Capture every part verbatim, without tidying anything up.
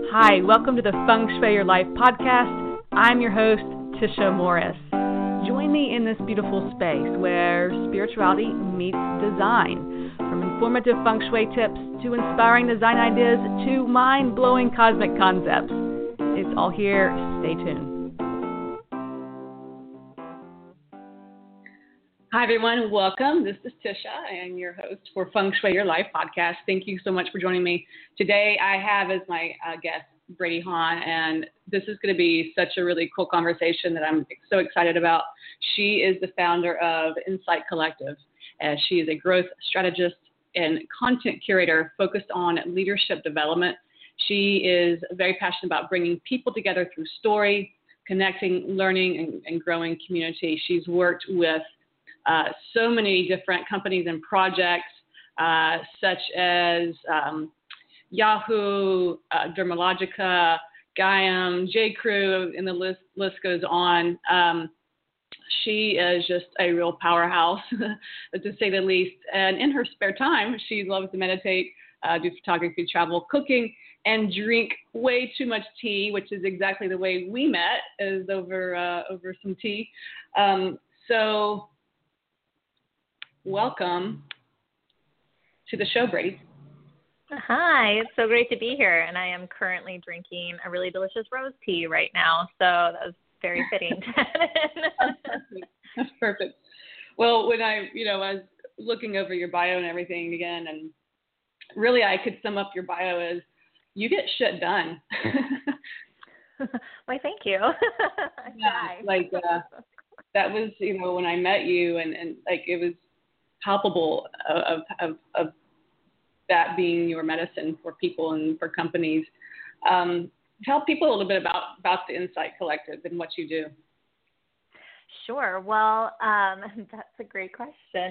Hi, welcome to the Feng Shui Your Life podcast. I'm your host, Tisha Morris. Join me in this beautiful space where spirituality meets design. From informative Feng Shui tips to inspiring design ideas to mind-blowing cosmic concepts. It's all here. Stay tuned. Hi, everyone. Welcome. This is Tisha. I am your host for Feng Shui Your Life podcast. Thank you so much for joining me. Today, I have as my uh, guest, Brady Hahn, and this is going to be such a really cool conversation that I'm so excited about. She is the founder of Insight Collective. Uh, she is a growth strategist and content curator focused on leadership development. She is very passionate about bringing people together through story, connecting, learning, and, and growing community. She's worked with Uh, so many different companies and projects, uh, such as um, Yahoo, uh, Dermalogica, Gaiam, J. Crew, and the list, list goes on. Um, she is just a real powerhouse, to say the least. And in her spare time, she loves to meditate, uh, do photography, travel, cooking, and drink way too much tea, which is exactly the way we met, is over uh, over some tea. Um, so. Welcome to the show, Brady. Hi, it's so great to be here, and I am currently drinking a really delicious rose tea right now, so that was very fitting. That's perfect. That's perfect. Well, when I, you know, I was looking over your bio and everything again, and really I could sum up your bio as you get shit done. Why, thank you. yeah, like uh, that was, you know, when I met you, and, and like it was palpable of, of, of that being your medicine for people and for companies. Um, tell people a little bit about, about the Insight Collective and what you do. Sure. Well, um, that's a great question.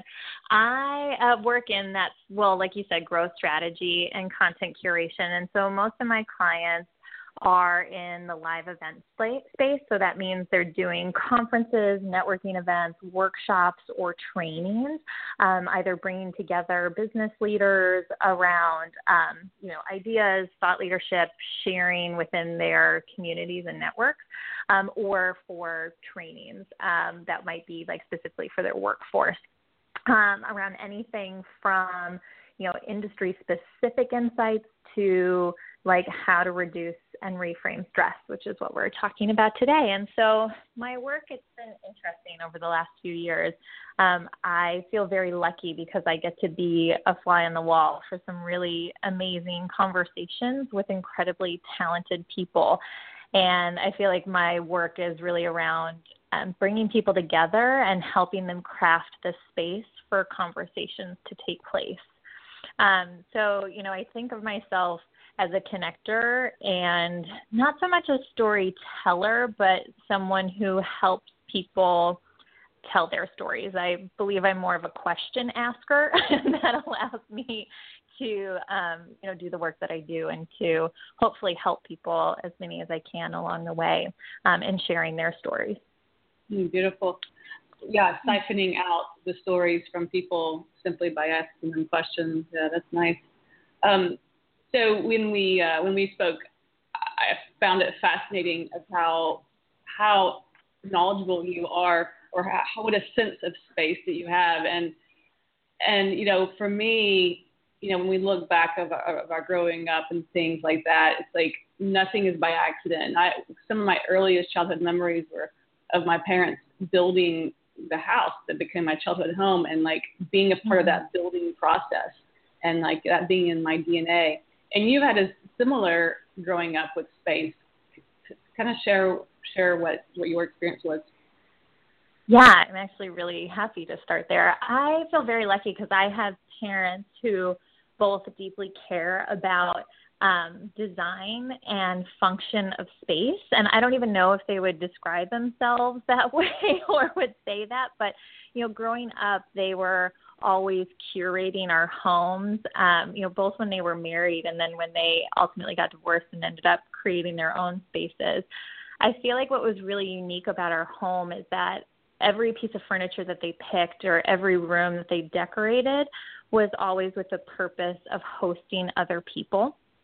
I uh, work in that, well, like you said, growth strategy and content curation. And so most of my clients are in the live event space. So that means they're doing conferences, networking events, workshops, or trainings, um, either bringing together business leaders around, um, you know, ideas, thought leadership, sharing within their communities and networks, um, or for trainings um, that might be like specifically for their workforce, um, around anything from, you know, industry specific insights to like how to reduce and reframe stress, which is what we're talking about today. And so my work, it's been interesting over the last few years. Um, I feel very lucky because I get to be a fly on the wall for some really amazing conversations with incredibly talented people. And I feel like my work is really around um, bringing people together and helping them craft the space for conversations to take place. Um, so, you know, I think of myself as a connector and not so much a storyteller, but someone who helps people tell their stories. I believe I'm more of a question asker that allows me to, um, you know, do the work that I do and to hopefully help people, as many as I can along the way, um, in sharing their stories. Mm, beautiful. Yeah, siphoning out the stories from people simply by asking them questions. Yeah, that's nice. Um, So when we uh, when we spoke, I found it fascinating of how how knowledgeable you are, or how, how what a sense of space that you have, and and you know, for me, you know, when we look back of our, of our growing up and things like that, it's like nothing is by accident. I some of my earliest childhood memories were of my parents building the house that became my childhood home, and like being a part mm-hmm. of that building process, and like that being in my D N A. And you had a similar growing up with space. Kind of share share what, what your experience was. Yeah, I'm actually really happy to start there. I feel very lucky because I have parents who both deeply care about um, design and function of space. And I don't even know if they would describe themselves that way or would say that. But, you know, growing up, they were always curating our homes, um, you know, both when they were married and then when they ultimately got divorced and ended up creating their own spaces. I feel like what was really unique about our home is that every piece of furniture that they picked or every room that they decorated was always with the purpose of hosting other people.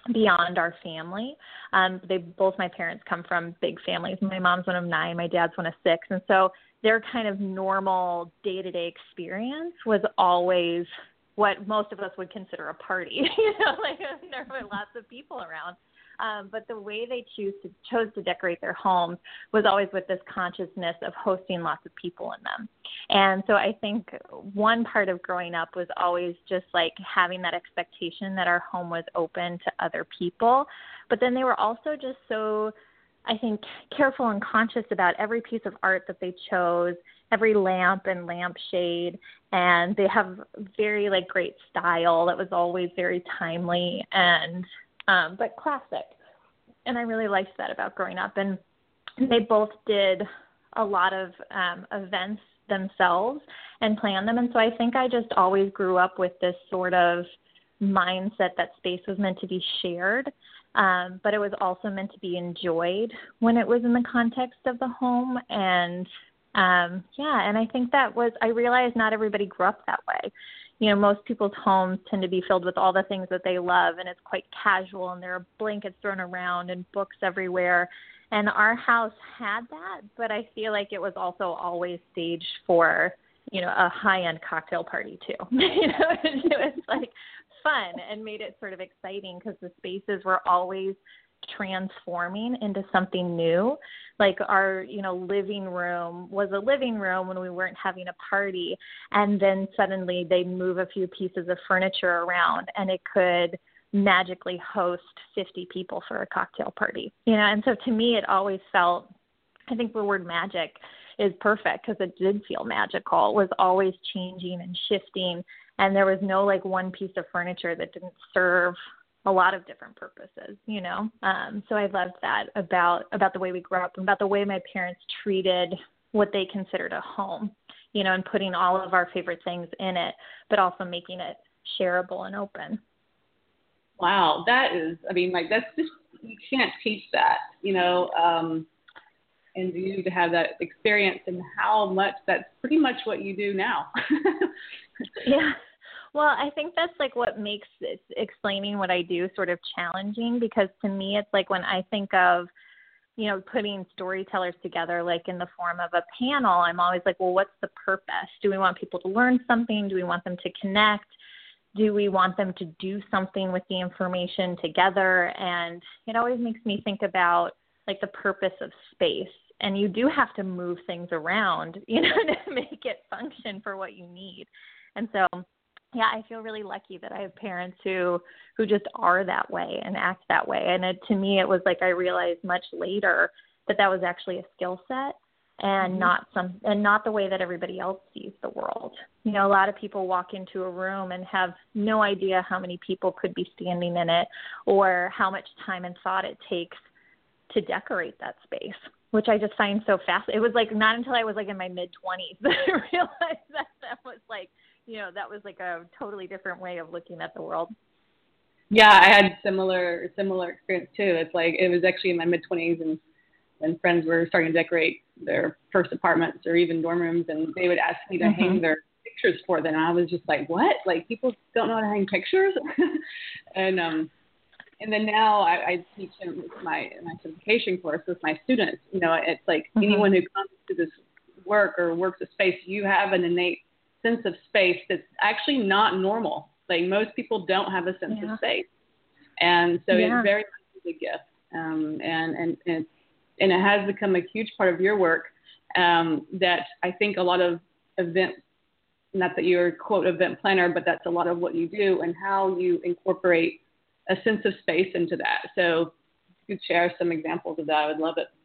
beyond our family. Um, they both my parents come from big families. My mom's one of nine, my dad's one of six, and so their kind of normal day-to-day experience was always what most of us would consider a party. You know, like there were lots of people around. Um, but the way they choose to, chose to decorate their homes was always with this consciousness of hosting lots of people in them. And so I think one part of growing up was always just like having that expectation that our home was open to other people. But then they were also just so, I think, careful and conscious about every piece of art that they chose, every lamp and lampshade, and they have very like great style that was always very timely and Um, but classic. And I really liked that about growing up. And they both did a lot of um, events themselves and planned them. And so I think I just always grew up with this sort of mindset that space was meant to be shared, um, but it was also meant to be enjoyed when it was in the context of the home. And um, yeah, and I think that was, I realized not everybody grew up that way. You know, most people's homes tend to be filled with all the things that they love, and it's quite casual, and there are blankets thrown around and books everywhere. And our house had that, but I feel like it was also always staged for, you know, a high-end cocktail party too. You know, it was like fun and made it sort of exciting because the spaces were always transforming into something new. Like our, you know, living room was a living room when we weren't having a party, and then suddenly they move a few pieces of furniture around and it could magically host fifty people for a cocktail party, you know. And so to me it always felt, I think the word magic is perfect because it did feel magical. It was always changing and shifting, and there was no like one piece of furniture that didn't serve a lot of different purposes, you know. Um, so I loved that about about the way we grew up and about the way my parents treated what they considered a home, you know, and putting all of our favorite things in it, but also making it shareable and open. Wow, that is, I mean, like that's just, you can't teach that, you know, um, and you to have that experience and how much that's pretty much what you do now. Yeah. Well, I think that's like what makes it, explaining what I do sort of challenging, because to me, it's like when I think of, you know, putting storytellers together, like in the form of a panel, I'm always like, well, what's the purpose? Do we want people to learn something? Do we want them to connect? Do we want them to do something with the information together? And it always makes me think about like the purpose of space. And you do have to move things around, you know, to make it function for what you need. And so yeah, I feel really lucky that I have parents who who just are that way and act that way. And it, to me, it was like I realized much later that that was actually a skill set and mm-hmm. not some and not the way that everybody else sees the world. You know, a lot of people walk into a room and have no idea how many people could be standing in it or how much time and thought it takes to decorate that space, which I just find so fast. It was like not until I was like in my mid twenties that I realized that that was like, you know, that was like a totally different way of looking at the world. Yeah, I had similar similar experience too. It's like it was actually in my mid twenties, and and friends were starting to decorate their first apartments or even dorm rooms, and they would ask me to mm-hmm. hang their pictures for them. And I was just like, what? Like people don't know how to hang pictures? and um, and then now I, I teach in my my certification course with my students. You know, it's like mm-hmm. anyone who comes to this work or works a space, you have an innate sense of space that's actually not normal. Like most people don't have a sense yeah. of space. And so yeah. it's very much a gift. Um, and, and, and, and it has become a huge part of your work um, that I think a lot of event, not that you're a quote event planner, but that's a lot of what you do and how you incorporate a sense of space into that. So if you could share some examples of that, I would love it.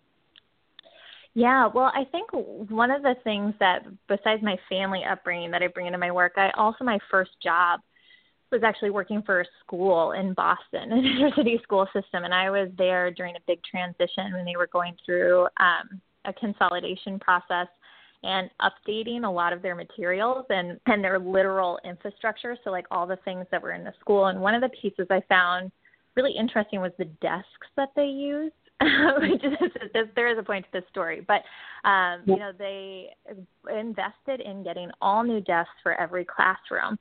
Yeah, well, I think one of the things that, besides my family upbringing that I bring into my work, I also, my first job was actually working for a school in Boston, an inner-city school system, and I was there during a big transition when they were going through um, a consolidation process and updating a lot of their materials and, and their literal infrastructure, so like all the things that were in the school. And one of the pieces I found really interesting was the desks that they used. Which is, there is a point to this story, but um, you know, they invested in getting all new desks for every classroom,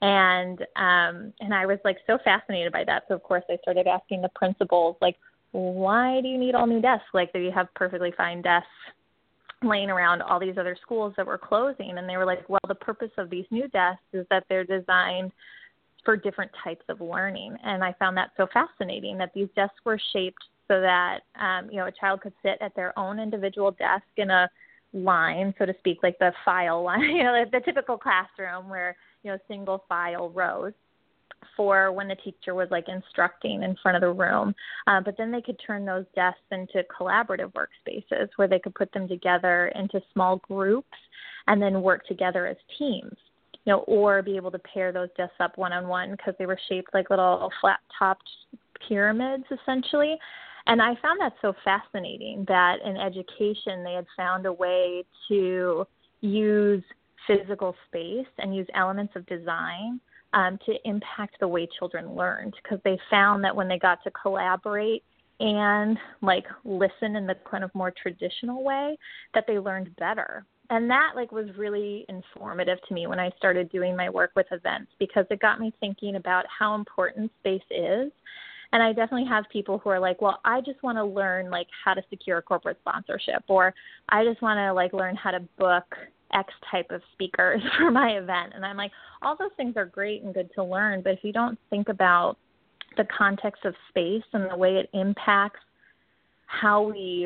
And um, and I was like so fascinated by that. So of course I started asking the principals, like, why do you need all new desks? Like, do you have perfectly fine desks laying around all these other schools that were closing? And they were like, well, the purpose of these new desks is that they're designed for different types of learning. And I found that so fascinating, that these desks were shaped so that, um, you know, a child could sit at their own individual desk in a line, so to speak, like the file line, you know, the typical classroom where, you know, single file rows for when the teacher was like instructing in front of the room. Uh, but then they could turn those desks into collaborative workspaces where they could put them together into small groups and then work together as teams, you know, or be able to pair those desks up one-on-one because they were shaped like little flat-topped pyramids, essentially. And I found that so fascinating that in education they had found a way to use physical space and use elements of design um, to impact the way children learned, because they found that when they got to collaborate and like listen in the kind of more traditional way, that they learned better. And that like was really informative to me when I started doing my work with events, because it got me thinking about how important space is. And I definitely have people who are like, well, I just want to learn like how to secure a corporate sponsorship, or I just want to like learn how to book X type of speakers for my event. And I'm like, all those things are great and good to learn, but if you don't think about the context of space and the way it impacts how we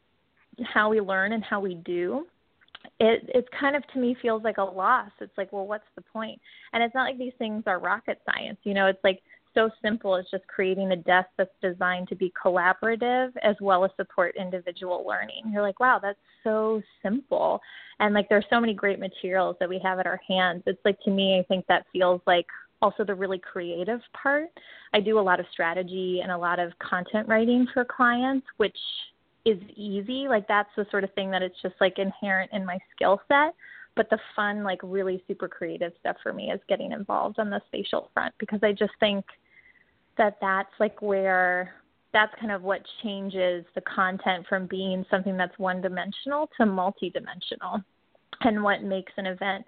how we learn and how we do, it it kind of to me feels like a loss. It's like, well, what's the point? And it's not like these things are rocket science. You know, it's like so simple as just creating a desk that's designed to be collaborative as well as support individual learning. You're like, wow, that's so simple. And like there's so many great materials that we have at our hands. It's like, to me, I think that feels like also the really creative part. I do a lot of strategy and a lot of content writing for clients, which is easy. Like that's the sort of thing that it's just like inherent in my skill set. But the fun, like really super creative stuff for me is getting involved on the spatial front, because I just think that that's like where that's kind of what changes the content from being something that's one-dimensional to multi-dimensional, and what makes an event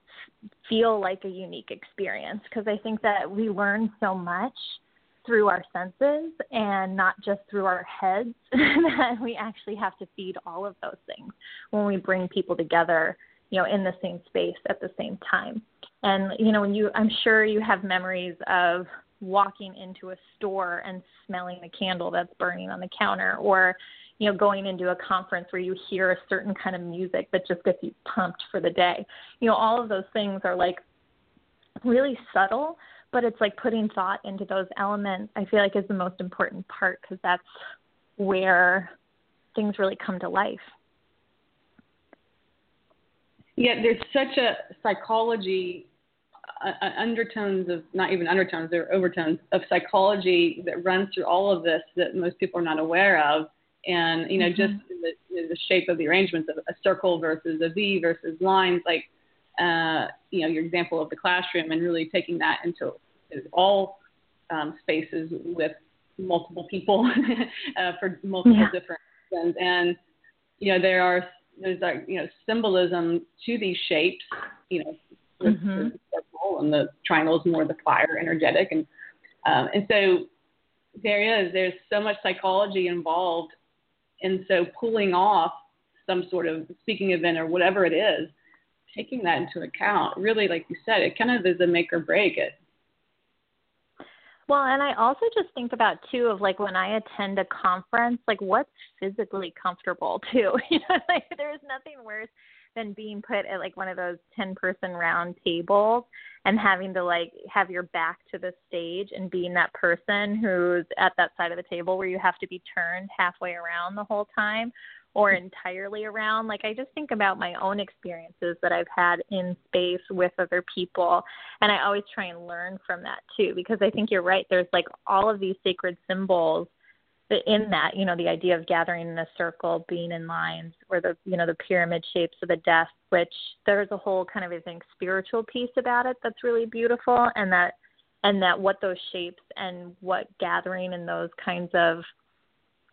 feel like a unique experience. Because I think that we learn so much through our senses and not just through our heads, that we actually have to feed all of those things when we bring people together, you know, in the same space at the same time. And, you know, when you, I'm sure you have memories of walking into a store and smelling the candle that's burning on the counter, or, you know, going into a conference where you hear a certain kind of music that just gets you pumped for the day. You know, all of those things are like really subtle, but it's like putting thought into those elements, I feel like, is the most important part, because that's where things really come to life. Yeah, there's such a psychology, uh, undertones of, not even undertones, they're overtones of psychology that runs through all of this that most people are not aware of. And, you know, mm-hmm. just the, the shape of the arrangements of a circle versus a V versus lines, like, uh, you know, your example of the classroom, and really taking that into all um, spaces with multiple people uh, for multiple yeah. different reasons. And, you know, there are, there's like, you know, symbolism to these shapes, you know, the, mm-hmm. the circle and the triangle is more the fire, energetic. And, um, and so there is, there's so much psychology involved. And so pulling off some sort of speaking event or whatever it is, taking that into account, really, like you said, it kind of is a make or break it. Well, and I also just think about, too, of like when I attend a conference, like what's physically comfortable, too. You know, like there's nothing worse than being put at like one of those ten-person round tables and having to like have your back to the stage and being that person who's at that side of the table where you have to be turned halfway around the whole time or entirely around. Like I just think about my own experiences that I've had in space with other people, and I always try and learn from that too, because I think you're right. There's like all of these sacred symbols in that, you know, the idea of gathering in a circle, being in lines, or the, you know, the pyramid shapes of the desk, which there's a whole kind of, I think, spiritual piece about it that's really beautiful, and that, and that what those shapes and what gathering in those kinds of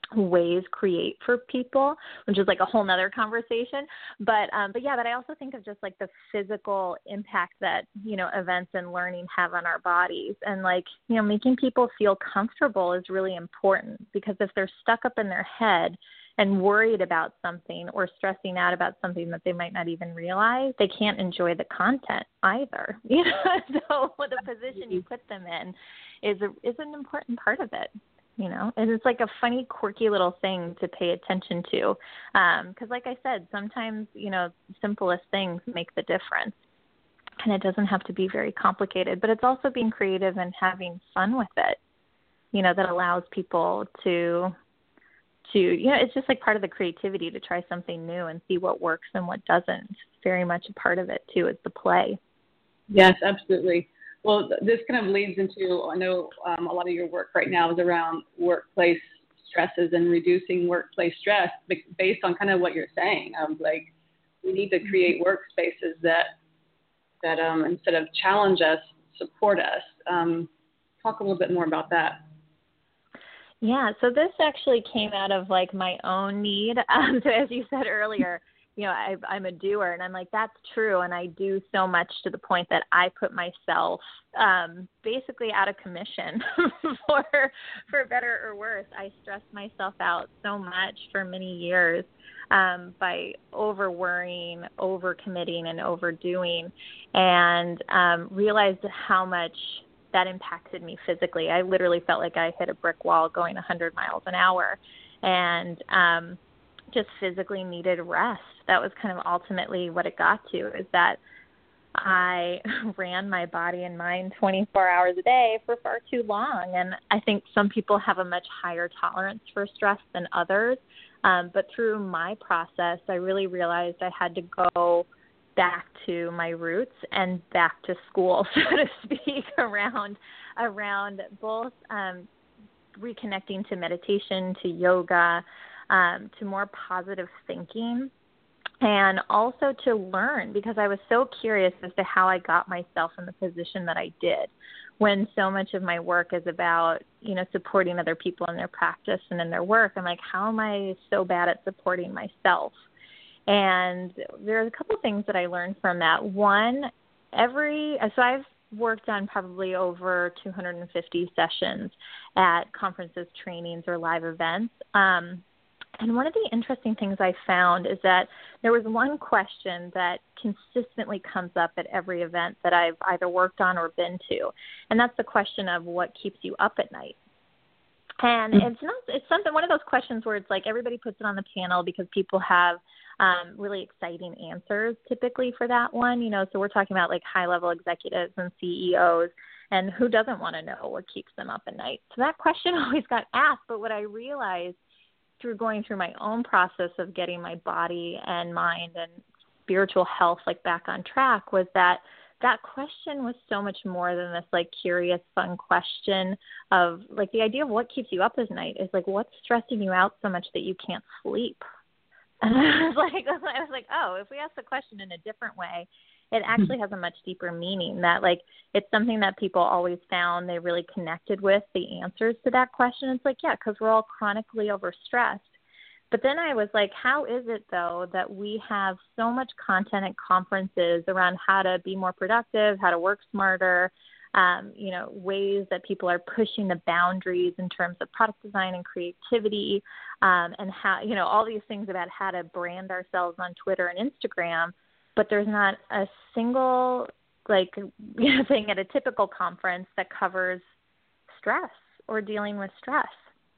ways create for people, which is like a whole nother conversation. But, um, but yeah, but I also think of just like the physical impact that, you know, events and learning have on our bodies, and like, you know, making people feel comfortable is really important, because if they're stuck up in their head and worried about something or stressing out about something that they might not even realize, they can't enjoy the content either. You know, so the position you put them in is a, is an important part of it. You know, and it's like a funny, quirky little thing to pay attention to. Um, 'cause like I said, sometimes, you know, simplest things make the difference, and it doesn't have to be very complicated, but it's also being creative and having fun with it, you know, that allows people to, to, you know, it's just like part of the creativity to try something new and see what works and what doesn't. It's very much a part of it too. It's the play. Yes, absolutely. Well, this kind of leads into, I know um, a lot of your work right now is around workplace stresses and reducing workplace stress based on kind of what you're saying. Um, like, we need to create workspaces that, that um, instead of challenge us, support us. Um, talk a little bit more about that. Yeah, so this actually came out of like my own need. Um, so as you said earlier, you know, I, I'm a doer, and I'm like, that's true. And I do so much to the point that I put myself um, basically out of commission for, for better or worse. I stressed myself out so much for many years um, by over worrying, over committing, and overdoing, and um, realized how much that impacted me physically. I literally felt like I hit a brick wall going one hundred miles an hour, and um, just physically needed rest. That was kind of ultimately what it got to, is that I ran my body and mind twenty-four hours a day for far too long. And I think some people have a much higher tolerance for stress than others. Um, but through my process, I really realized I had to go back to my roots and back to school, so to speak, around around both um, reconnecting to meditation, to yoga, um, to more positive thinking, and also to learn, because I was so curious as to how I got myself in the position that I did, when so much of my work is about, you know, supporting other people in their practice and in their work. I'm like, how am I so bad at supporting myself? And there's a couple of things that I learned from that. One, every, so I've worked on probably over two hundred fifty sessions at conferences, trainings, or live events. Um, and one of the interesting things I found is that there was one question that consistently comes up at every event that I've either worked on or been to. And that's the question of what keeps you up at night. And it's not, it's something, one of those questions where it's like everybody puts it on the panel because people have um, really exciting answers typically for that one, you know, so we're talking about like high level executives and C E Os, and who doesn't want to know what keeps them up at night? So that question always got asked. But what I realized through going through my own process of getting my body and mind and spiritual health like back on track was that that question was so much more than this like curious, fun question of like the idea of what keeps you up at night is like, what's stressing you out so much that you can't sleep? And I was like, I was like, oh, if we ask the question in a different way, it actually has a much deeper meaning, that like it's something that people always found they really connected with the answers to that question. It's like, yeah, because we're all chronically overstressed. But then I was like, how is it, though, that we have so much content at conferences around how to be more productive, how to work smarter, um, you know, ways that people are pushing the boundaries in terms of product design and creativity, um, and how, you know, all these things about how to brand ourselves on Twitter and Instagram, but there's not a single, like, you know, thing at a typical conference that covers stress or dealing with stress.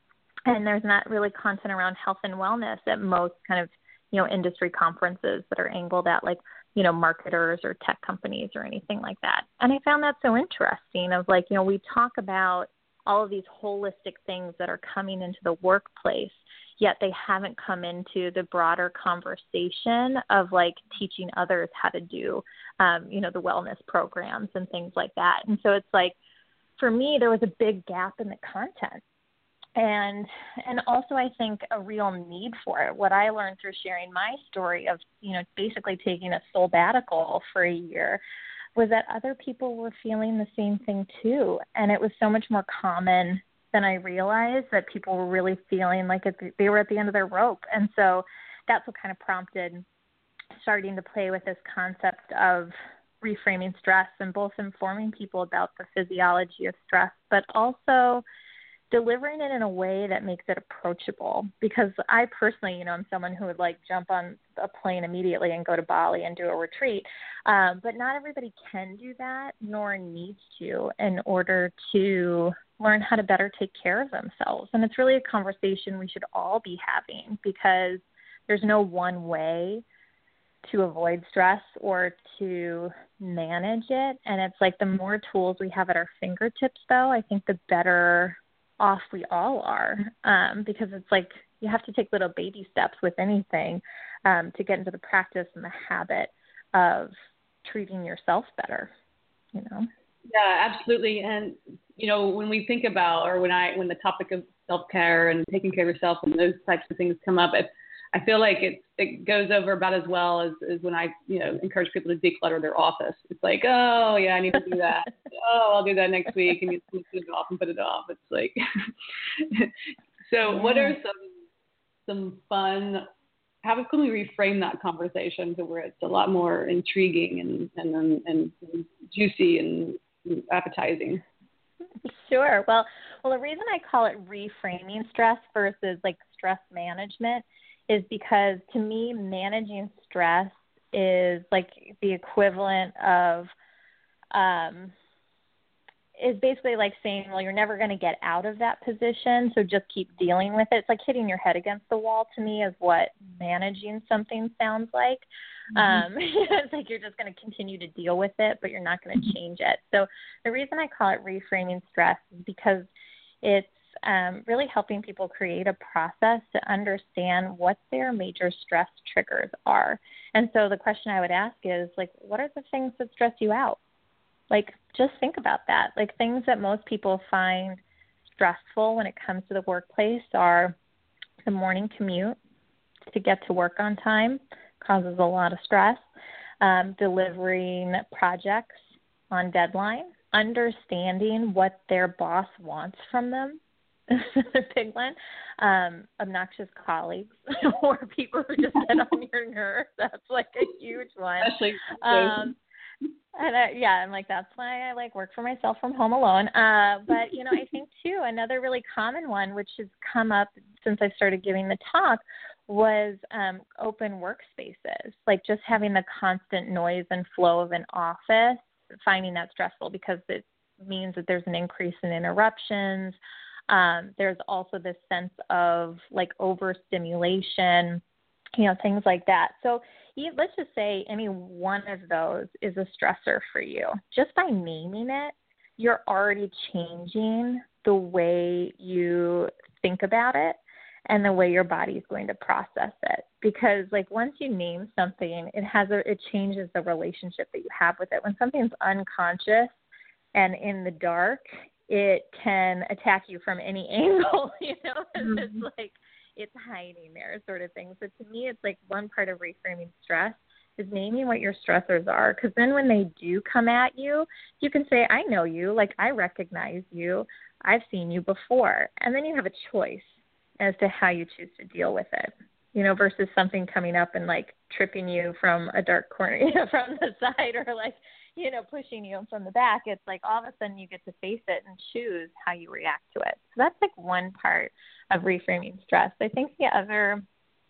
And there's not really content around health and wellness at most kind of, you know, industry conferences that are angled at like, you know, marketers or tech companies or anything like that. And I found that so interesting of like, you know, we talk about all of these holistic things that are coming into the workplace, yet they haven't come into the broader conversation of like teaching others how to do, um, you know, the wellness programs and things like that. And so it's like, for me, there was a big gap in the content. And and also I think a real need for it. What I learned through sharing my story of, you know, basically taking a sabbatical for a year was that other people were feeling the same thing too. And it was so much more common than I realized, that people were really feeling like it, they were at the end of their rope. And so that's what kind of prompted starting to play with this concept of reframing stress and both informing people about the physiology of stress, but also delivering it in a way that makes it approachable. Because I personally, you know, I'm someone who would like jump on a plane immediately and go to Bali and do a retreat. Um, but not everybody can do that, nor needs to, in order to learn how to better take care of themselves. And it's really a conversation we should all be having, because there's no one way to avoid stress or to manage it. And it's like the more tools we have at our fingertips, though, I think the better off we all are, um, because it's like you have to take little baby steps with anything um, to get into the practice and the habit of treating yourself better, you know? Yeah, absolutely. And, you know, when we think about, or when I, when the topic of self-care and taking care of yourself and those types of things come up, it, I feel like it it goes over about as well as, as when I, you know, encourage people to declutter their office. It's like, oh yeah, I need to do that. oh, I'll do that next week, and you put it off and put it off. It's like, so yeah. what are some some fun? How can we reframe that conversation to where it's a lot more intriguing and and and, and juicy and appetizing? Sure. Well, well, the reason I call it reframing stress versus like stress management is because to me, managing stress is like the equivalent of, um, is basically like saying, well, you're never going to get out of that position, so just keep dealing with it. It's like hitting your head against the wall, to me, is what managing something sounds like. Mm-hmm. Um, it's like you're just going to continue to deal with it, but you're not going to change it. So the reason I call it reframing stress is because it's um, really helping people create a process to understand what their major stress triggers are. And so the question I would ask is, like, what are the things that stress you out? Like, just think about that. Like, things that most people find stressful when it comes to the workplace are the morning commute to get to work on time causes a lot of stress, um, delivering projects on deadline, understanding what their boss wants from them, a big one, um, obnoxious colleagues or people who just get on your nerves. That's like a huge one. Especially um, and I, yeah, I'm like, that's why I like work for myself from home alone. Uh, but, you know, I think too, another really common one, which has come up since I started giving the talk, was um, open workspaces, like just having the constant noise and flow of an office, finding that stressful because it means that there's an increase in interruptions. Um, there's also this sense of like overstimulation, you know, things like that. So let's just say any one of those is a stressor for you. Just by naming it, you're already changing the way you think about it and the way your body is going to process it. Because like once you name something, it has a, it changes the relationship that you have with it. When something's unconscious and in the dark, it can attack you from any angle, you know, mm-hmm. It's like, it's hiding there sort of thing. So to me, it's like one part of reframing stress is naming what your stressors are. Because then when they do come at you, you can say, I know you, like I recognize you, I've seen you before. And then you have a choice as to how you choose to deal with it, you know, versus something coming up and like tripping you from a dark corner, you know, from the side or like, you know, pushing you from the back. It's like all of a sudden you get to face it and choose how you react to it. So that's like one part of reframing stress. I think the other,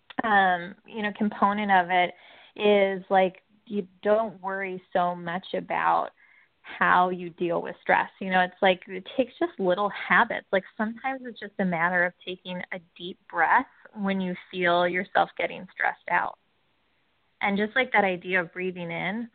um, you know, component of it is like you don't worry so much about how you deal with stress. You know, it's like it takes just little habits. Like sometimes it's just a matter of taking a deep breath when you feel yourself getting stressed out. And just like that idea of breathing in,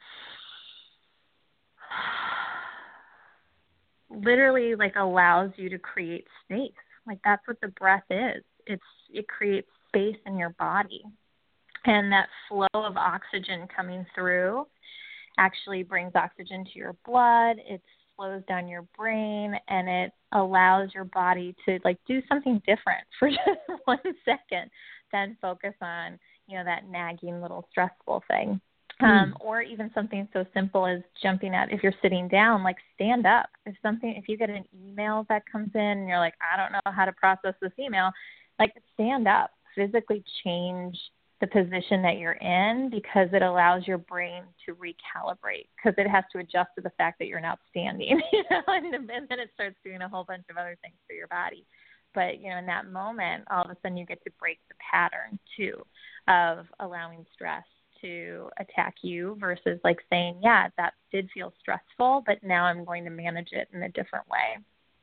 literally like allows you to create space. Like that's what the breath is. It's it creates space in your body. And that flow of oxygen coming through actually brings oxygen to your blood. It slows down your brain and it allows your body to like do something different for just one second than focus on, you know, that nagging little stressful thing. Um, mm. Or even something so simple as jumping out. If you're sitting down, like stand up. If something, if you get an email that comes in and you're like, I don't know how to process this email, like stand up, physically change the position that you're in, because it allows your brain to recalibrate, because it has to adjust to the fact that you're now standing, you know, and, and then it starts doing a whole bunch of other things for your body. But, you know, in that moment, all of a sudden you get to break the pattern too of allowing stress to attack you versus like saying, yeah, that did feel stressful, but now I'm going to manage it in a different way.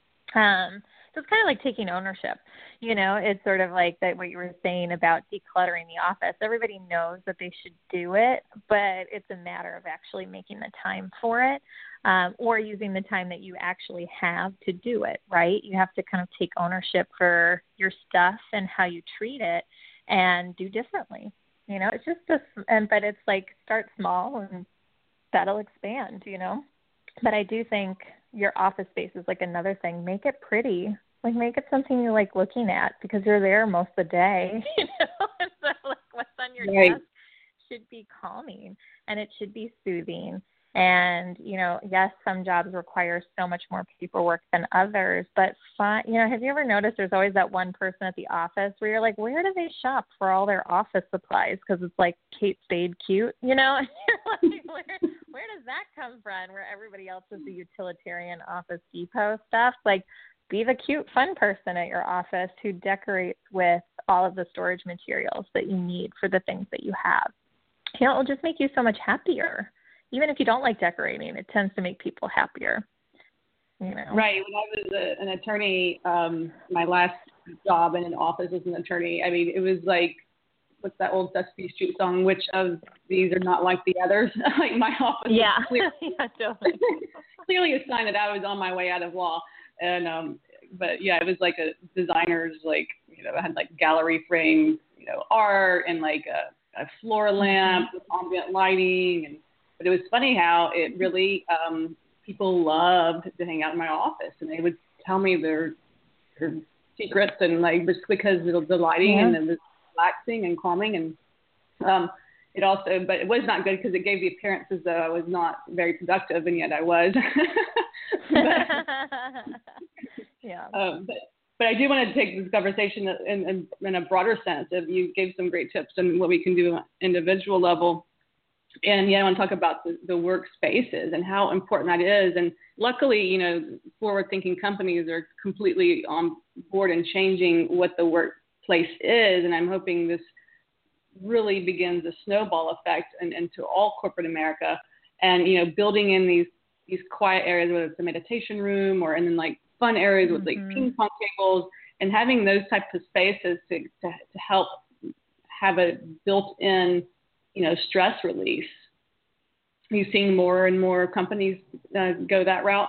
Um, so it's kind of like taking ownership, you know, it's sort of like that what you were saying about decluttering the office. Everybody knows that they should do it, but it's a matter of actually making the time for it, um, or using the time that you actually have to do it, right? You have to kind of take ownership for your stuff and how you treat it and do differently. You know, it's just a, and, but it's like start small and that'll expand, you know. But I do think your office space is like another thing. Make it pretty. Like make it something you like looking at, because you're there most of the day, you know. And so like what's on your right. desk should be calming and it should be soothing. And, you know, yes, some jobs require so much more paperwork than others, but fun, you know, have you ever noticed there's always that one person at the office where you're like, where do they shop for all their office supplies? Because it's like Kate Spade cute, you know, and you're like, where, where does that come from? Where everybody else is the utilitarian Office Depot stuff. Like, be the cute, fun person at your office who decorates with all of the storage materials that you need for the things that you have. You know, it'll just make you so much happier. Even if you don't like decorating, it tends to make people happier. You know? Right. When I was a, an attorney, um, my last job in an office as an attorney, I mean, it was like, what's that old Sesame Street song? Which of these are not like the others? Like my office. Yeah. Clear, yeah, totally. Clearly a sign that I was on my way out of law. And, um, but yeah, it was like a designer's, like, you know, it had like gallery frame, you know, art and like a, a floor lamp with ambient lighting. And, but it was funny how it really, um, people loved to hang out in my office, and they would tell me their, their secrets, and like, just because of the lighting yeah. and it was relaxing and calming. And, um, it also, but it was not good because it gave the appearance as though I was not very productive, and yet I was. but, yeah. Um, but, but I do want to take this conversation in, in, in a broader sense. If you gave some great tips on what we can do on an individual level. And yeah, I want to talk about the, the workspaces and how important that is. And luckily, you know, forward-thinking companies are completely on board and changing what the workplace is. And I'm hoping this really begins a snowball effect and into all corporate America. And, you know, building in these these quiet areas, whether it's a meditation room or and then like fun areas mm-hmm. with like ping pong tables, and having those types of spaces to to, to help have a built-in, you know, stress release. Are you seeing more and more companies uh, go that route?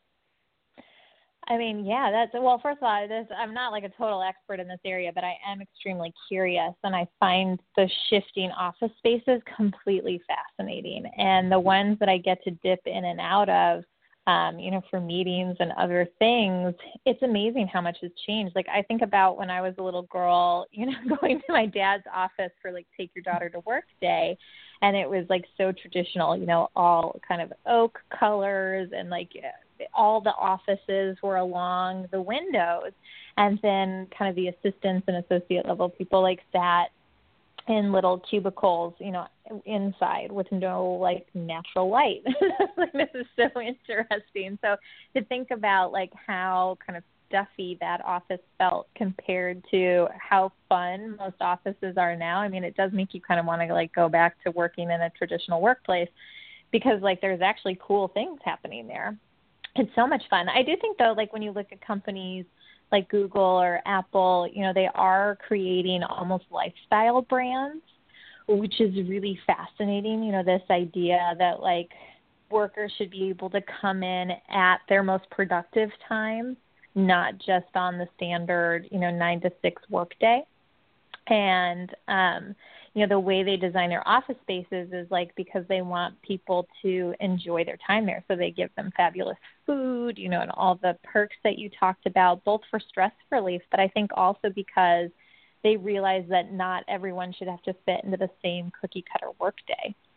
I mean, yeah, that's, well, first of all, this, I'm not like a total expert in this area, but I am extremely curious, and I find the shifting office spaces completely fascinating. And the ones that I get to dip in and out of, um, you know, for meetings and other things, it's amazing how much has changed. Like, I think about when I was a little girl, you know, going to my dad's office for like take your daughter to work day. And it was like so traditional, you know, all kind of oak colors, and like all the offices were along the windows. And then kind of the assistants and associate level people like sat in little cubicles, you know, inside with no like natural light. Like, this is so interesting. So to think about like how kind of stuffy that office felt compared to how fun most offices are now. I mean, it does make you kind of want to like go back to working in a traditional workplace, because like there's actually cool things happening there. It's so much fun. I do think though, like when you look at companies like Google or Apple, you know, they are creating almost lifestyle brands, which is really fascinating. You know, this idea that like workers should be able to come in at their most productive time, not just on the standard, you know, nine to six workday. And, um, you know, the way they design their office spaces is like because they want people to enjoy their time there. So they give them fabulous food, you know, and all the perks that you talked about, both for stress relief, but I think also because they realize that not everyone should have to fit into the same cookie cutter workday.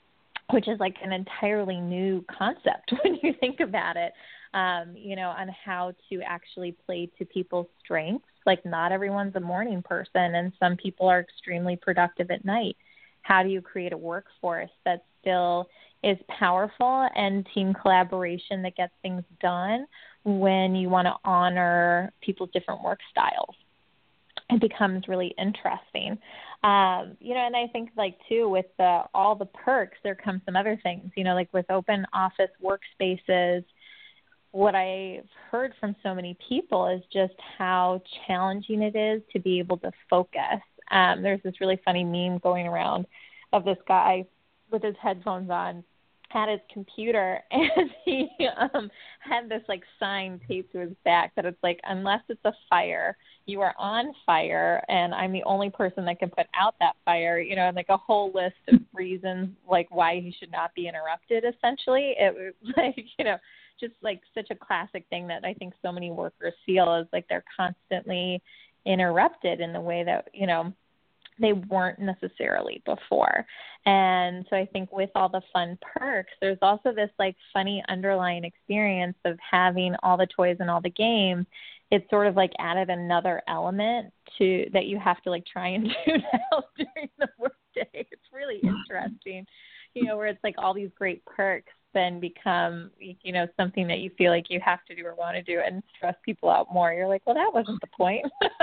which is like an entirely new concept when you think about it, um, you know, on how to actually play to people's strengths. Like not everyone's a morning person, and some people are extremely productive at night. How do you create a workforce that still is powerful and team collaboration that gets things done when you want to honor people's different work styles? It becomes really interesting. Um, you know, and I think like too, with the, all the perks, there come some other things, you know, like with open office workspaces. What I've heard from so many people is just how challenging it is to be able to focus. Um, there's this really funny meme going around of this guy with his headphones on at his computer, and he um, had this like sign taped to his back that it's like, unless it's a fire, you are on fire, and I'm the only person that can put out that fire, you know, and like a whole list of reasons like why he should not be interrupted, essentially. It was like, you know, just like such a classic thing that I think so many workers feel is like they're constantly interrupted in the way that, you know, they weren't necessarily before. And so I think with all the fun perks, there's also this like funny underlying experience of having all the toys and all the games. It's sort of like added another element to that you have to like try and do now during the workday. It's really interesting, you know, where it's like all these great perks then become, you know, something that you feel like you have to do or want to do and stress people out more. You're like, well, that wasn't the point.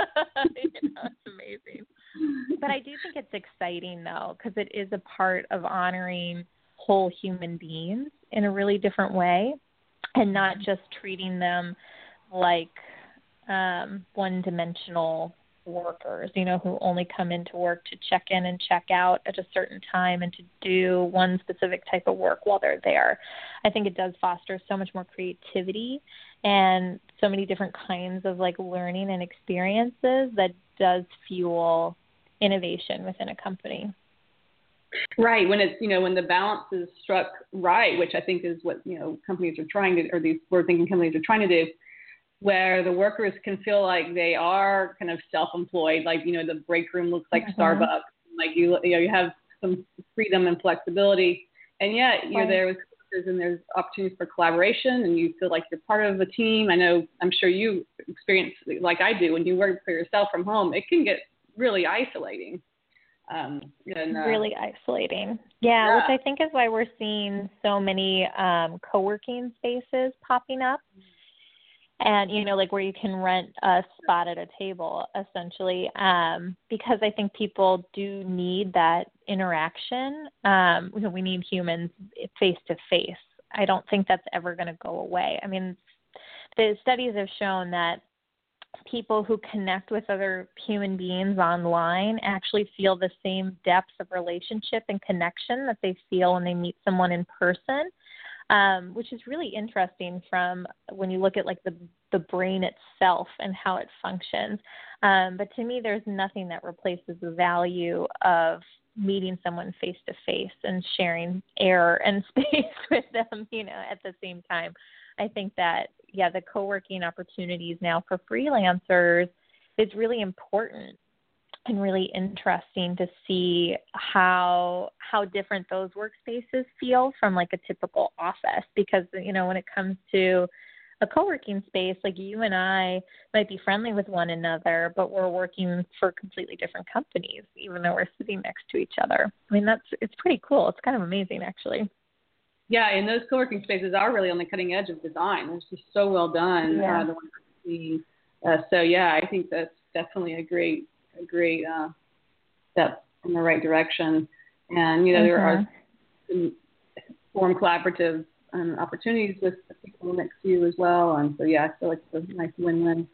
You know, it's amazing. But I do think it's exciting, though, because it is a part of honoring whole human beings in a really different way and not just treating them like um, one-dimensional workers, you know, who only come into work to check in and check out at a certain time and to do one specific type of work while they're there. I think it does foster so much more creativity and so many different kinds of like learning and experiences that does fuel innovation within a company. Right. When it's, you know, when the balance is struck right, which I think is what, you know, companies are trying to, or these forward thinking companies are trying to do, where the workers can feel like they are kind of self-employed, like, you know, the break room looks like mm-hmm. Starbucks, like you, you know, you have some freedom and flexibility, and yet you're right. there with workers and there's opportunities for collaboration and you feel like you're part of a team. I know, I'm sure you experience like I do when you work for yourself from home, it can get really isolating. Um, and, uh, really isolating. Yeah, yeah, which I think is why we're seeing so many um, co-working spaces popping up. And, you know, like where you can rent a spot at a table, essentially, um, because I think people do need that interaction. Um, you know, we need humans face to face. I don't think that's ever going to go away. I mean, the studies have shown that people who connect with other human beings online actually feel the same depth of relationship and connection that they feel when they meet someone in person. Um, which is really interesting from when you look at like the the brain itself and how it functions. Um, but to me, there's nothing that replaces the value of meeting someone face to face and sharing air and space with them, you know, at the same time. I think that, yeah, the co-working opportunities now for freelancers is really important and really interesting to see how how different those workspaces feel from like a typical office. Because, you know, when it comes to a co-working space, like you and I might be friendly with one another, but we're working for completely different companies, even though we're sitting next to each other. I mean, that's it's pretty cool. It's kind of amazing, actually. Yeah, and those co-working spaces are really on the cutting edge of design. It's just so well done. Yeah. Uh, the ones we're seeing. Uh, so, yeah, I think that's definitely a great a great uh, step in the right direction. And, you know, mm-hmm. there are some form collaborative um, opportunities with the people next to you as well. And so, yeah, I feel like it's a nice win-win.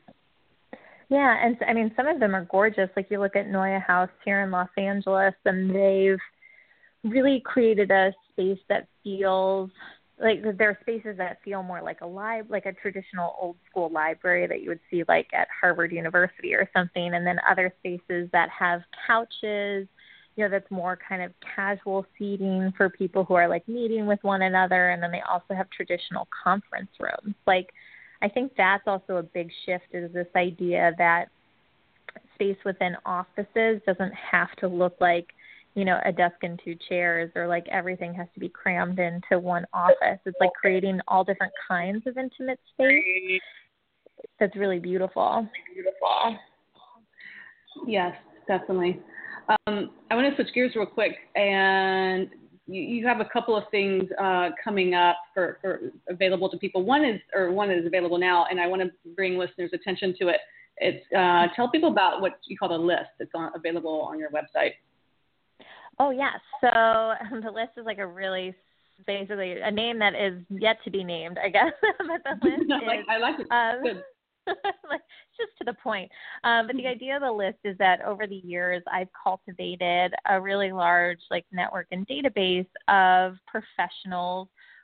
Yeah, and I mean, some of them are gorgeous. Like you look at Noya House here in Los Angeles, and they've really created a space that feels like there are spaces that feel more like a lib, like a traditional old school library that you would see like at Harvard University or something. And then other spaces that have couches, you know, that's more kind of casual seating for people who are like meeting with one another. And then they also have traditional conference rooms. Like, I think that's also a big shift, is this idea that space within offices doesn't have to look like you know, a desk and two chairs, or like everything has to be crammed into one office. It's like creating all different kinds of intimate space. That's really beautiful. Beautiful. Yes, definitely. Um, I want to switch gears real quick, and you, you have a couple of things uh, coming up for, for available to people. One is, or one is available now, and I want to bring listeners' attention to it. It's uh, tell people about what you call the list. It's on, available on your website. Oh yeah, so the list is like a really basically a name that is yet to be named, I guess. But the list I like, is, I like it. um, Good. like, just to the point. Um, but the idea of the list is that over the years, I've cultivated a really large like network and database of professionals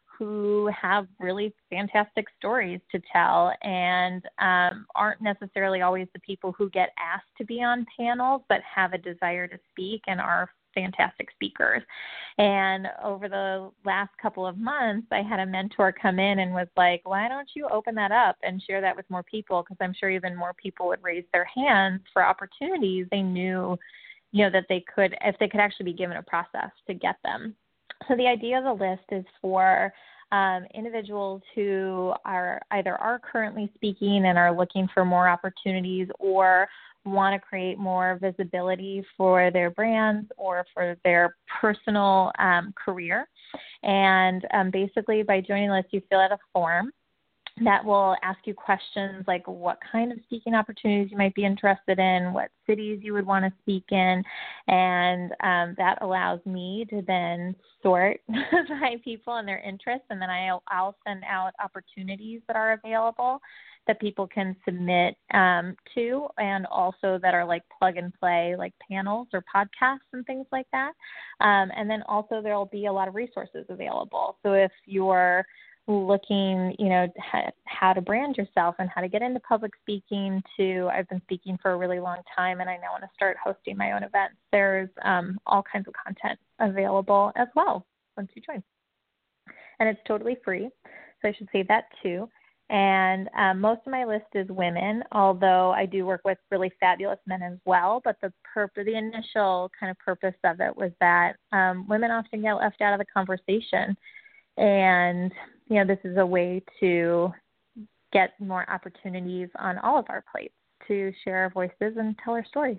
who have really fantastic stories to tell, and um, aren't necessarily always the people who get asked to be on panels, but have a desire to speak and are fantastic speakers. And over the last couple of months, I had a mentor come in and was like, why don't you open that up and share that with more people? Because I'm sure even more people would raise their hands for opportunities they knew, you know, that they could, if they could actually be given a process to get them. So the idea of the list is for um, individuals who are either are currently speaking and are looking for more opportunities, or want to create more visibility for their brands or for their personal um, career. And um, basically by joining the list, you fill out a form that will ask you questions like what kind of speaking opportunities you might be interested in, what cities you would want to speak in, and um, that allows me to then sort by people and their interests, and then I'll, I'll send out opportunities that are available that people can submit um, to, and also that are like plug and play, like panels or podcasts and things like that. Um, and then also there will be a lot of resources available. So if you're looking, you know, ha- how to brand yourself and how to get into public speaking, to I've been speaking for a really long time and I now want to start hosting my own events, there's um, all kinds of content available as well once you join. And it's totally free, so I should say that too. And um, most of my list is women, although I do work with really fabulous men as well. But the purp- the initial kind of purpose of it was that um, women often get left out of the conversation. And, you know, this is a way to get more opportunities on all of our plates to share our voices and tell our stories.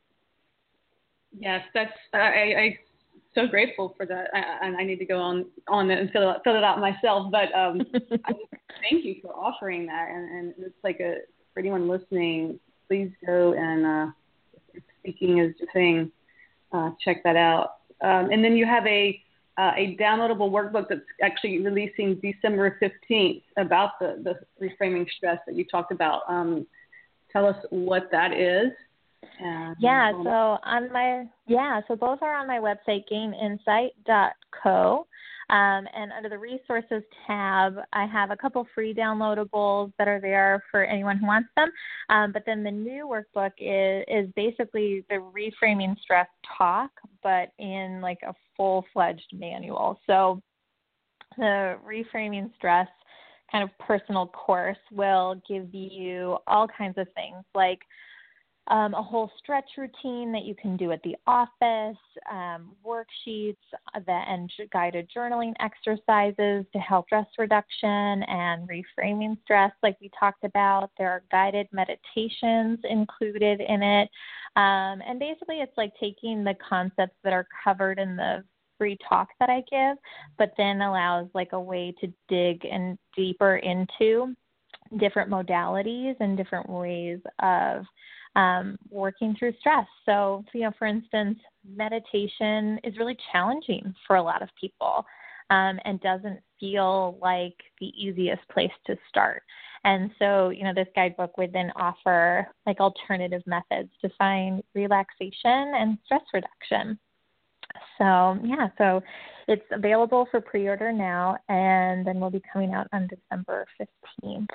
Yes, that's I, I so grateful for that, I, and I need to go on on it and fill it out, fill it out myself. But um, I just thank you for offering that, and, and it's like a for anyone listening, please go and uh, if speaking is your thing, uh, check that out. Um, and then you have a uh, a downloadable workbook that's actually releasing December fifteenth about the the reframing stress that you talked about. Um, tell us what that is. Um, yeah, so on my yeah, so both are on my website, gain insight dot co. Um, and under the resources tab, I have a couple free downloadables that are there for anyone who wants them. Um, but then the new workbook is, is basically the reframing stress talk, but in like a full-fledged manual. So the reframing stress kind of personal course will give you all kinds of things like Um, a whole stretch routine that you can do at the office, um, worksheets, the, and guided journaling exercises to help stress reduction and reframing stress like we talked about. There are guided meditations included in it. Um, and basically it's like taking the concepts that are covered in the free talk that I give, but then allows like a way to dig and deeper into different modalities and different ways of Um, working through stress. So, you know, for instance, meditation is really challenging for a lot of people um, and doesn't feel like the easiest place to start. And so, you know, this guidebook would then offer like alternative methods to find relaxation and stress reduction. So, yeah, so it's available for pre-order now, and then will be coming out on December fifteenth.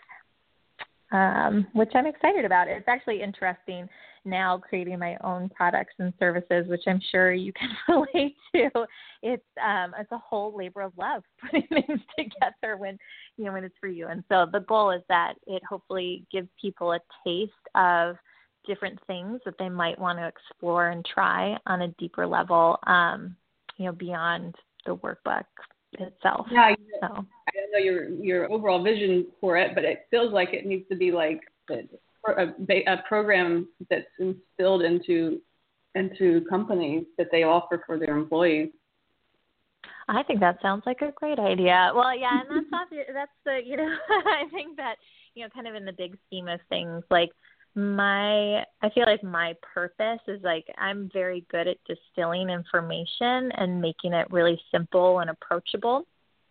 Um, which I'm excited about. It's actually interesting now creating my own products and services, which I'm sure you can relate to. It's um, it's a whole labor of love putting things together when you know when it's for you. And so the goal is that it hopefully gives people a taste of different things that they might want to explore and try on a deeper level, um, you know, beyond the workbook itself. Yeah, so. I don't know your your overall vision for it, but it feels like it needs to be like a, a program that's instilled into into companies that they offer for their employees. I think that sounds like a great idea. Well, yeah, and that's obvious, that's the, you know, I think that, you know, kind of in the big scheme of things, like my, I feel like my purpose is like, I'm very good at distilling information and making it really simple and approachable.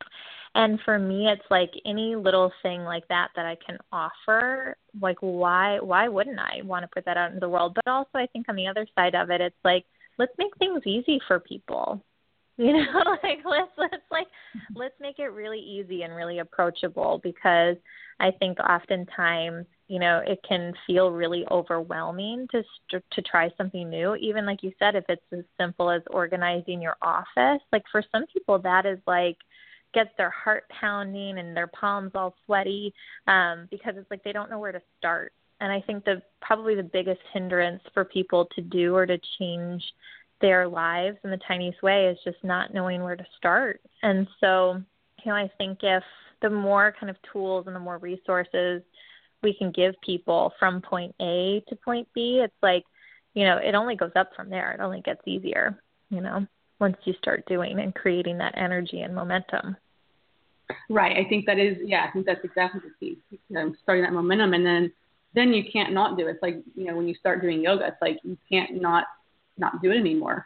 And for me, it's like any little thing like that that I can offer, like why, why wouldn't I want to put that out into the world? But also I think on the other side of it, it's like, let's make things easy for people. You know, like let's let's like let's make it really easy and really approachable, because I think oftentimes, you know, it can feel really overwhelming to to try something new. Even like you said, if it's as simple as organizing your office, like for some people that is like gets their heart pounding and their palms all sweaty, um, because it's like they don't know where to start. And I think the probably the biggest hindrance for people to do or to change their lives in the tiniest way is just not knowing where to start. And so, you know, I think if the more kind of tools and the more resources we can give people from point A to point B, it's like, you know, it only goes up from there. It only gets easier, you know, once you start doing and creating that energy and momentum. Right. I think that is, yeah, I think that's exactly the key. You know, starting that momentum, and then, then you can't not do it. It's like, you know, when you start doing yoga, it's like you can't not not do it anymore.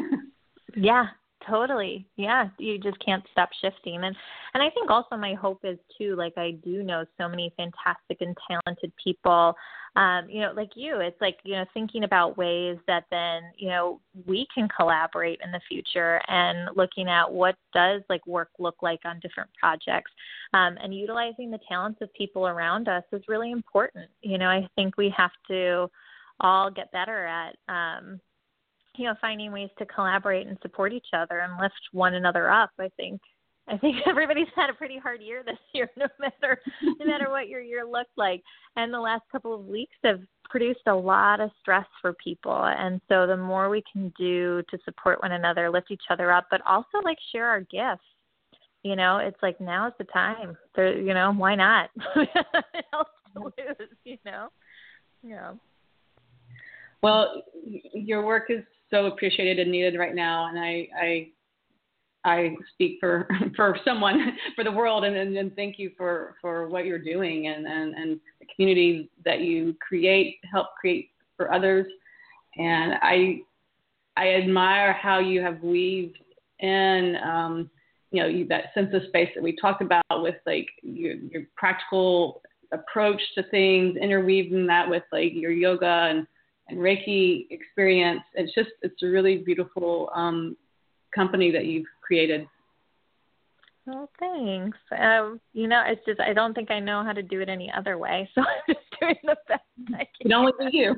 Yeah, totally. Yeah, you just can't stop shifting. And and I think also my hope is too, like I do know so many fantastic and talented people, um, you know, like you, it's like, you know, thinking about ways that then, you know, we can collaborate in the future, and looking at what does like work look like on different projects, um, and utilizing the talents of people around us is really important. You know, I think we have to all get better at, um, you know, finding ways to collaborate and support each other and lift one another up. I think, I think everybody's had a pretty hard year this year, no matter, no matter what your year looked like. And the last couple of weeks have produced a lot of stress for people. And so the more we can do to support one another, lift each other up, but also like share our gifts, you know, it's like, now's the time. There, you know, why not? It helps to lose, you know? Yeah. Well, your work is so appreciated and needed right now, and I I, I speak for for someone, for the world, and, and, and thank you for, for what you're doing, and, and, and the community that you create, help create for others. And I I admire how you have weaved in, um, you know, you, that sense of space that we talked about with like your, your practical approach to things, interweaving that with like your yoga and and Reiki experience. It's just, it's a really beautiful um, company that you've created. Well, thanks. Um, you know, it's just, I don't think I know how to do it any other way. So I'm just doing the best I can. It can only be you.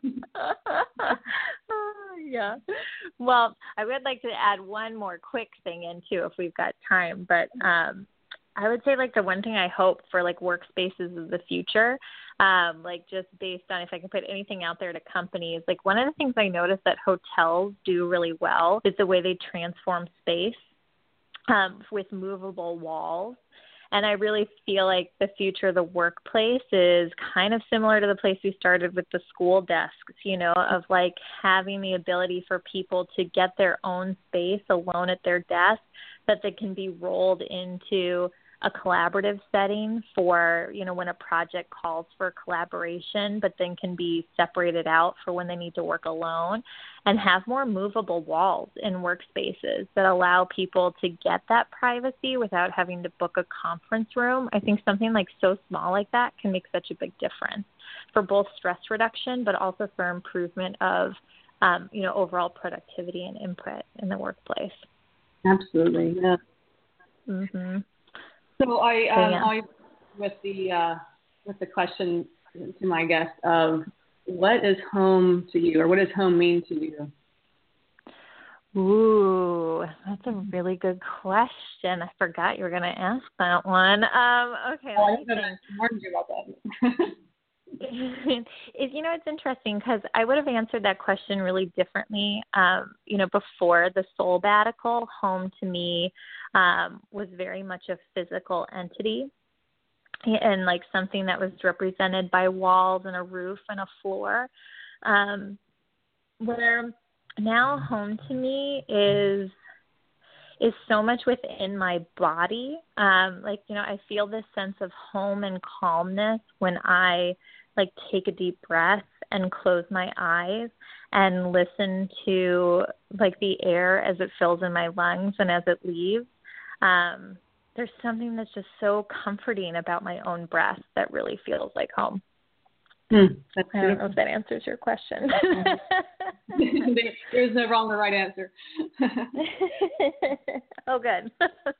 Oh, yeah. Well, I would like to add one more quick thing in too, if we've got time, but um, I would say like the one thing I hope for like workspaces of the future, um, like just based on if I can put anything out there to companies, like one of the things I noticed that hotels do really well is the way they transform space um, with movable walls. And I really feel like the future of the workplace is kind of similar to the place we started with the school desks, you know, of like having the ability for people to get their own space alone at their desk, but that can be rolled into a collaborative setting for, you know, when a project calls for collaboration, but then can be separated out for when they need to work alone, and have more movable walls in workspaces that allow people to get that privacy without having to book a conference room. I think something like so small like that can make such a big difference for both stress reduction, but also for improvement of, um, you know, overall productivity and input in the workplace. Absolutely. Yeah. Mm-hmm. So I um, so, yeah. always with the uh, with the question to my guest of what is home to you, or what does home mean to you? Ooh, that's a really good question. I forgot you were going to ask that one. Um, okay, Oh, let I me don't know think. I warned you about that. It, you know, it's interesting because I would have answered that question really differently. Um, you know, before the soul sabbatical, home to me um, was very much a physical entity and like something that was represented by walls and a roof and a floor. Um, where now home to me is is so much within my body. Um, like, you know, I feel this sense of home and calmness when I like take a deep breath and close my eyes and listen to like the air as it fills in my lungs and as it leaves. Um, there's something that's just so comforting about my own breath that really feels like home. Mm, that's I don't know if that answers your question. there, there's no wrong or right answer. Oh, good.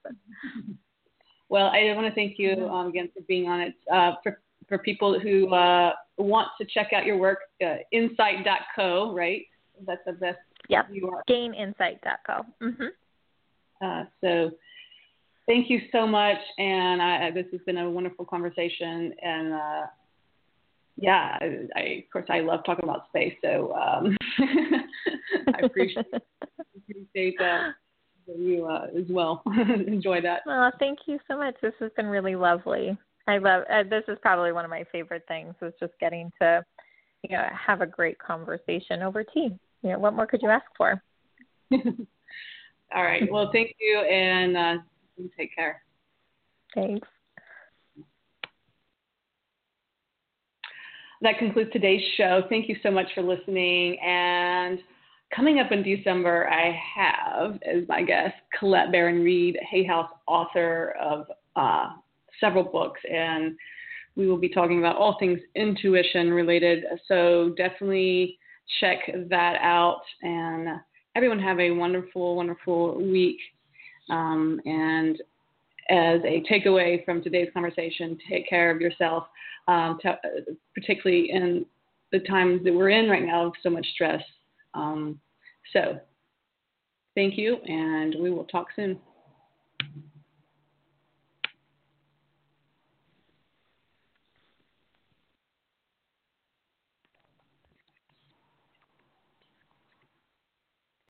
Well, I want to thank you um, again for being on it. Uh, for for people who uh, want to check out your work, uh, insight dot co, right? That's the best. Yep. U R L. gain insight dot co. Mm-hmm. Uh, so thank you so much, and I, this has been a wonderful conversation. And uh, yeah, I, I of course I love talking about space, so um, I appreciate appreciate that. You uh, as well. Enjoy that. Well, thank you so much. This has been really lovely. I love uh, this is probably one of my favorite things is just getting to, you know, have a great conversation over tea. You know, what more could you ask for? All right. Well, thank you, and uh, you take care. Thanks. That concludes today's show. Thank you so much for listening. And coming up in December, I have as my guest Colette Baron-Reid, Hay House author of uh, several books, and we will be talking about all things intuition related. So definitely check that out. And everyone have a wonderful, wonderful week. Um, and as a takeaway from today's conversation, take care of yourself, um, to, particularly in the times that we're in right now of so much stress. Um, so thank you, and we will talk soon.